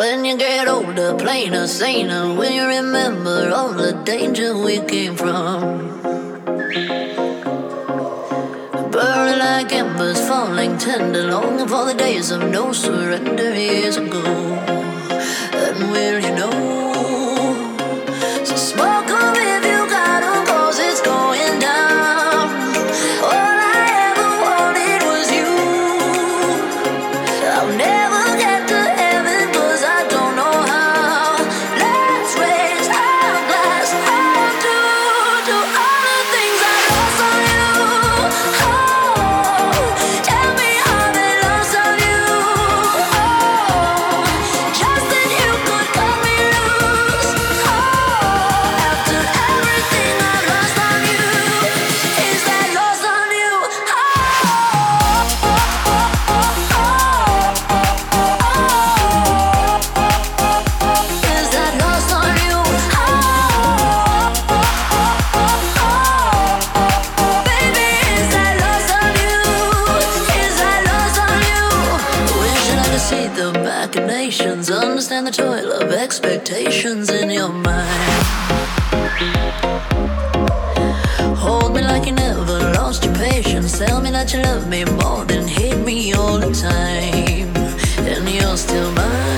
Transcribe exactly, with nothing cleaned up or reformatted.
When you get older, plainer, saner, will you remember all the danger we came from? Burning like embers, falling tender, longing for the days of no surrender years ago. And will you know? So smoke 'em if you got 'em, 'cause it's going down. All I ever wanted was you. I'll never get to heaven 'cause I don't know how. Let's raise our glass up to, to all the things I lost on you. Oh, tell me how they lost on you. Oh, just then you could cut me loose. Oh, after everything I lost on you, is that lost on you? Oh, oh, oh, oh, oh. Is that lost on you? Oh, baby, is that lost on you? Is that lost on you? Wishing I could see the machinations, understand the toil of expectations in your mind. Hold me like you never lost your patience. Tell me that you love me more than hate me all the time. And you're still mine.